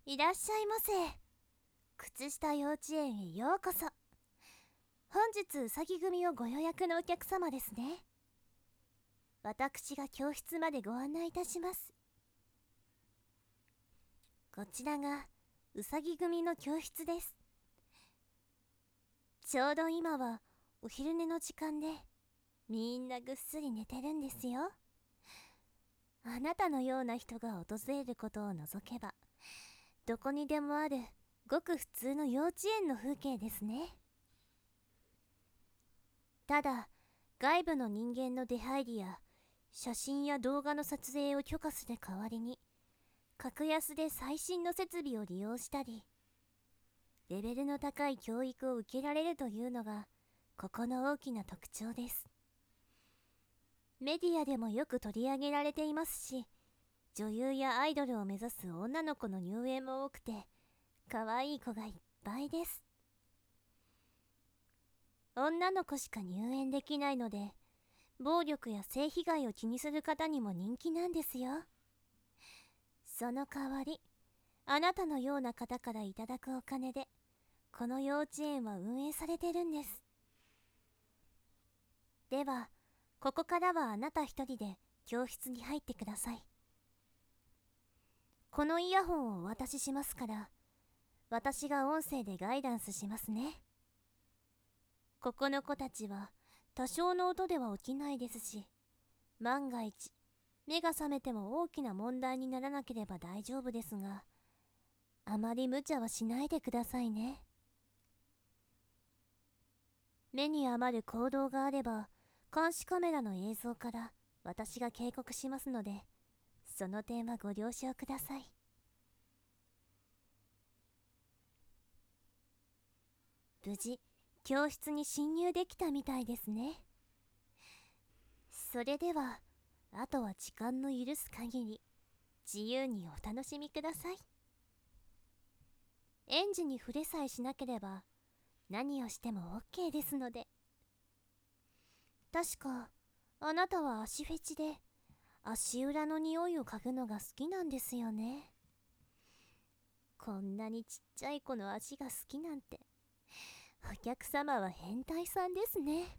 いらっしゃいませ。靴下幼稚園へようこそ。本日うさぎ組をご予約のお客様ですね。私が教室までご案内いたします。こちらがうさぎ組の教室です。ちょうど今はお昼寝の時間で、みんなぐっすり寝てるんですよ。あなたのような人が訪れることを除けば、どこにでもあるごく普通の幼稚園の風景ですね。ただ、外部の人間の出入りや写真や動画の撮影を許可する代わりに、格安で最新の設備を利用したり、レベルの高い教育を受けられるというのがここの大きな特徴です。メディアでもよく取り上げられていますし、女優やアイドルを目指す女の子の入園も多くて、可愛い子がいっぱいです。女の子しか入園できないので、暴力や性被害を気にする方にも人気なんですよ。その代わり、あなたのような方からいただくお金でこの幼稚園は運営されてるんです。では、ここからはあなた一人で教室に入ってください。このイヤホンをお渡ししますから、私が音声でガイダンスしますね。ここの子たちは多少の音では起きないですし、万が一目が覚めても大きな問題にならなければ大丈夫ですが、あまり無茶はしないでくださいね。目に余る行動があれば、監視カメラの映像から私が警告しますので、その点はご了承ください。無事、教室に侵入できたみたいですね。それでは、あとは時間の許す限り、自由にお楽しみください。園児に触れさえしなければ、何をしても OK ですので。確か、あなたは足フェチで、足裏の匂いを嗅ぐのが好きなんですよね。こんなにちっちゃい子の足が好きなんて、お客様は変態さんですね。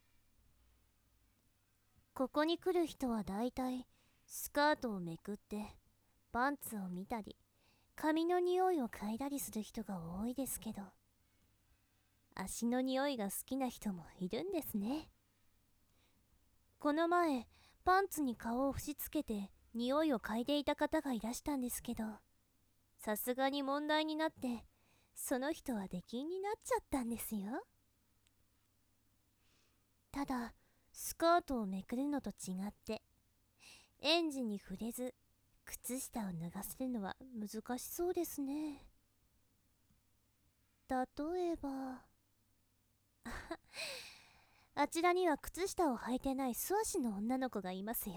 ここに来る人はだいたいスカートをめくってパンツを見たり、髪の匂いを嗅いだりする人が多いですけど、足の匂いが好きな人もいるんですね。この前、パンツに顔を吹しつけて匂いを嗅いでいた方がいらしたんですけど、さすがに問題になって、その人は出禁になっちゃったんですよ。ただ、スカートをめくるのと違って、園児に触れず靴下を脱がせるのは難しそうですね。例えばあちらには靴下を履いてない素足の女の子がいますよ。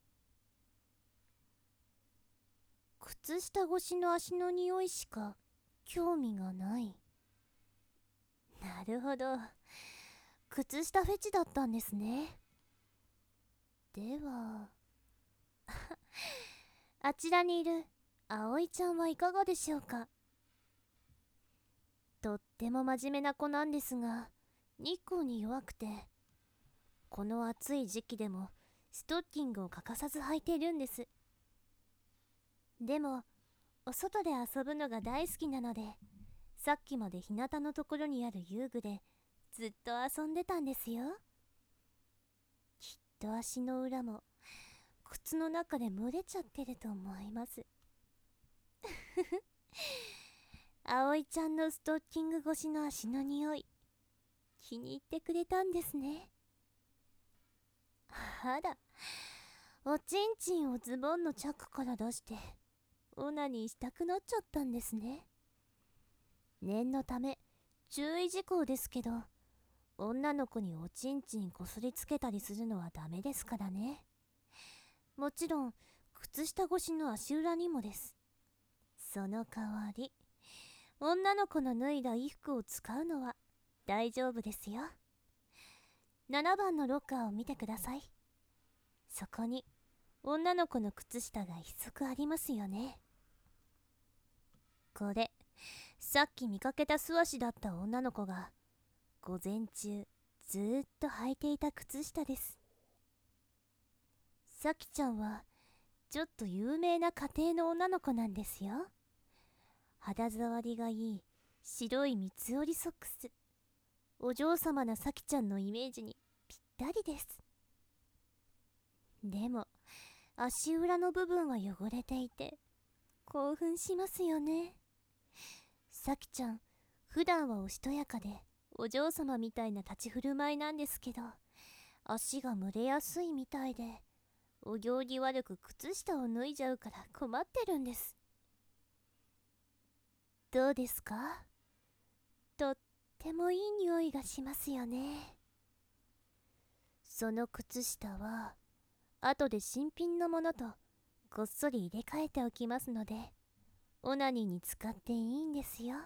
靴下越しの足の匂いしか興味がない。なるほど、靴下フェチだったんですね。ではあちらにいる葵ちゃんはいかがでしょうか。とっても真面目な子なんですが、日光に弱くて、この暑い時期でもストッキングを欠かさず履いているんです。でも、お外で遊ぶのが大好きなので、さっきまで日向のところにある遊具でずっと遊んでたんですよ。きっと足の裏も靴の中で蒸れちゃってると思います。葵ちゃんのストッキング越しの足の匂い、気に入ってくれたんですね。あら、おちんちんをズボンのチャックから出してオナニーしたくなっちゃったんですね。念のため注意事項ですけど、女の子におちんちんこすりつけたりするのはダメですからね。もちろん靴下越しの足裏にもです。その代わり、女の子の脱いだ衣服を使うのは大丈夫ですよ。7番のロッカーを見てください。そこに女の子の靴下が一足ありますよね。 これ、さっき見かけた素足だった女の子が午前中ずーっと履いていた靴下です。さきちゃんはちょっと有名な家庭の女の子なんですよ。肌触りがいい白い三つ折りソックス、お嬢様なさきちゃんのイメージにぴったりです。でも足裏の部分は汚れていて興奮しますよね。さきちゃん普段はおしとやかでお嬢様みたいな立ち振る舞いなんですけど、足が蒸れやすいみたいでお行儀悪く靴下を脱いじゃうから困ってるんです。どうですか？とってもいい匂いがしますよね。その靴下は後で新品のものとこっそり入れ替えておきますので、オナニーに使っていいんですよ。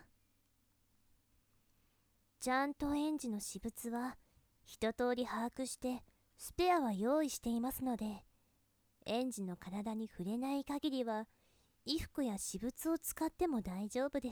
ちゃんと園児の私物は一通り把握してスペアは用意していますので、園児の体に触れない限りは衣服や私物を使っても大丈夫です。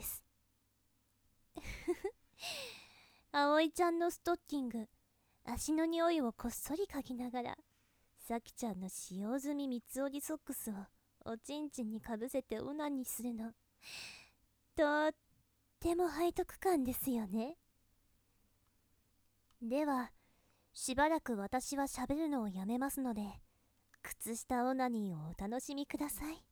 葵ちゃんのストッキング、足の匂いをこっそり嗅ぎながらさきちゃんの使用済み三つ折りソックスをおちんちんにかぶせてオナニーするの、とっても背徳感ですよね。ではしばらく私は喋るのをやめますので、靴下オナニーをお楽しみください。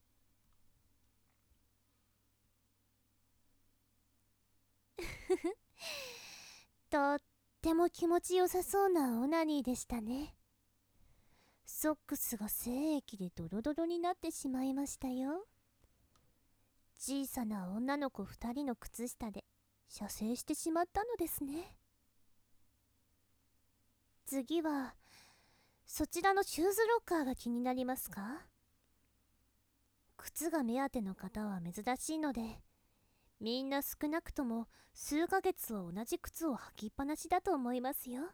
とっても気持ちよさそうなオナニーでしたね。ソックスが精液でドロドロになってしまいましたよ。小さな女の子2人の靴下で射精してしまったのですね。次はそちらのシューズロッカーが気になりますか？靴が目当ての方は珍しいので、みんな少なくとも数ヶ月は同じ靴を履きっぱなしだと思いますよ。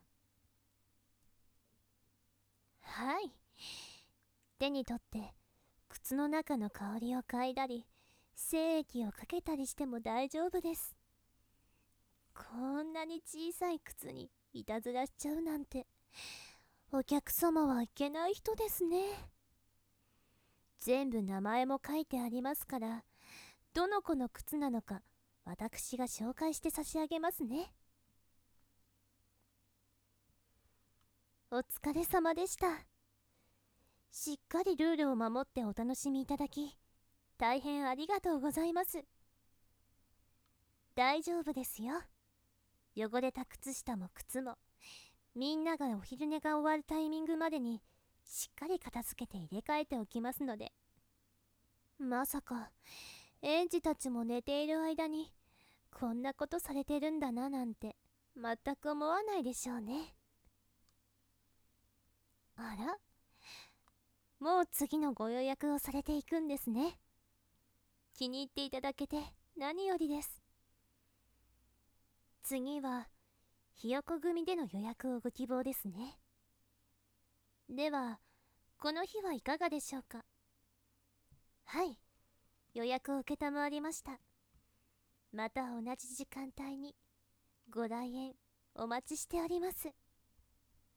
はい、手に取って靴の中の香りを嗅いだり精液をかけたりしても大丈夫です。こんなに小さい靴にいたずらしちゃうなんて、お客様はいけない人ですね。全部名前も書いてありますから、どの子の靴なのか私が紹介して差し上げますね。お疲れ様でした。しっかりルールを守ってお楽しみいただき大変ありがとうございます。大丈夫ですよ。汚れた靴下も靴もみんながお昼寝が終わるタイミングまでにしっかり片付けて入れ替えておきますので。まさか園児たちも寝ている間にこんなことされてるんだななんて全く思わないでしょうね。あら、もう次のご予約をされていくんですね。気に入っていただけて何よりです。次はひよこ組での予約をご希望ですね。ではこの日はいかがでしょうか？はい、予約を承りました。また同じ時間帯にご来園お待ちしております。